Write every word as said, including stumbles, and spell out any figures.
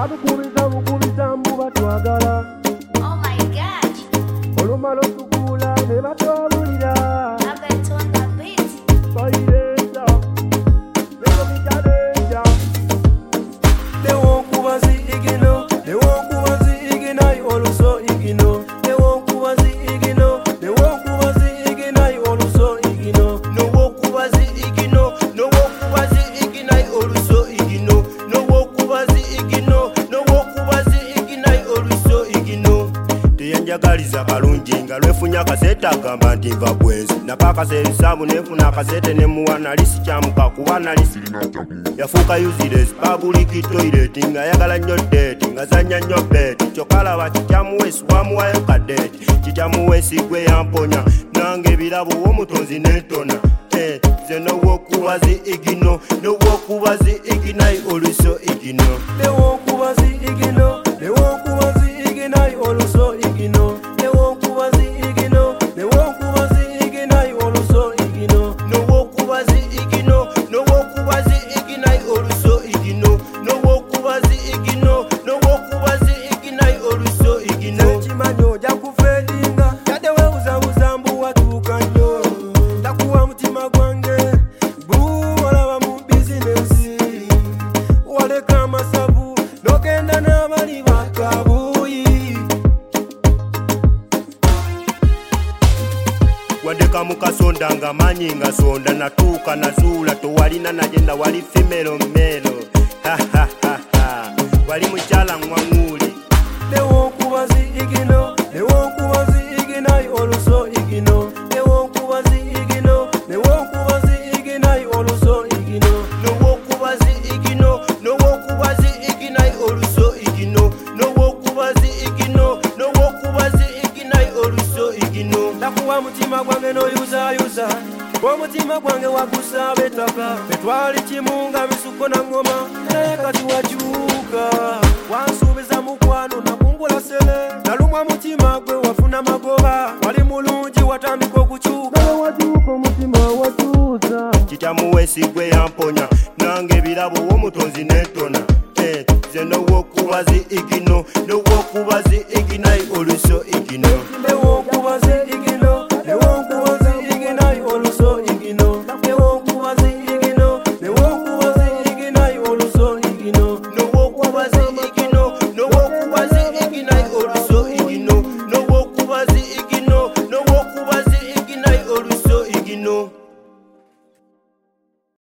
Batukubisa bukubisa mbu batwagala. Oh my gosh. Olumalo sukula ne batwabulira. Abet on the beat. Bayirenza. Lego bitalenja. They won't kubazi igino. They won't kubazi iginai oluso igino. They won't kubazi igino. They won't kubazi iginai oluso igino. No walk kubazi igino. No walk kubazi iginai oluso igino. No walk kubazi igino. No walk kubazi iginai oluso igino. Teyanjagaliza kalungi nga lwefunya akasete agamba nti nva bwenzi nako akaseera saabu nefuna akasete nemuwa nali sikyamuka kuba nali yafuuka useless public toilet nga ayagala nnyo deeti nga zanya nnyo beti kyokka laba kikyamuweesi wamuwayo kadeeti kikyamuweesi gwe yamponya nange ebirabo w'omutonzi netona nze nowokubazi igino nowokubazi iginai oluso igino. They won't kubazi igino. They won't kubazi iginai oluso igino. They won't kubazi igino. They won't kubazi iginai oluso igino. Nowokubazi igino nowokubazi iginai oluso igino. Nowokubazi igino nowokubazi iginai oluso igino. Sekimanyi ojja kufeedinga yadde weewuzaawuza mbu watuuka nnyo takuwa mutima gwange buu olaba mu bizinesi waleka amasavu n'ogenda n'abali bakabuuyi wadeka mukasonda nga manyi nga sonda natuuka nazuula towalina nagenda wali femero mero wali mukyala ngwaŋŋuuli. They won't kubazi igino. They won't kubazi iginai oluso igino. They won't kubazi igino. They won't kubazi iginai oluso igino. Nowokubazi igino nowokubazi iginai oluso igino. Nowokubazi igino nowokubazi iginai oluso igino. Takuwa mutima gwange n'oyuzaayuza omutima gwange wagusa betaka betwali kimu nga misuko na ngoma naye kati wakyuka wansuubiza mukwano nakungula sele nalumwa mutima gwe wafuna magoba wali mulungi watandika okukyuka Nawe wakyuka omutima watuuza. kikyamuweesi gwe yamponya nange ebirabo w'omutonzi netona nze nowokubazi igino nowokubazi iginai oluso igino. They won't kubazi igino. They won't kubazi iginai oluso igino. They won't kubazi igino. They won't kubazi iginai oluso igino. Nowokubazi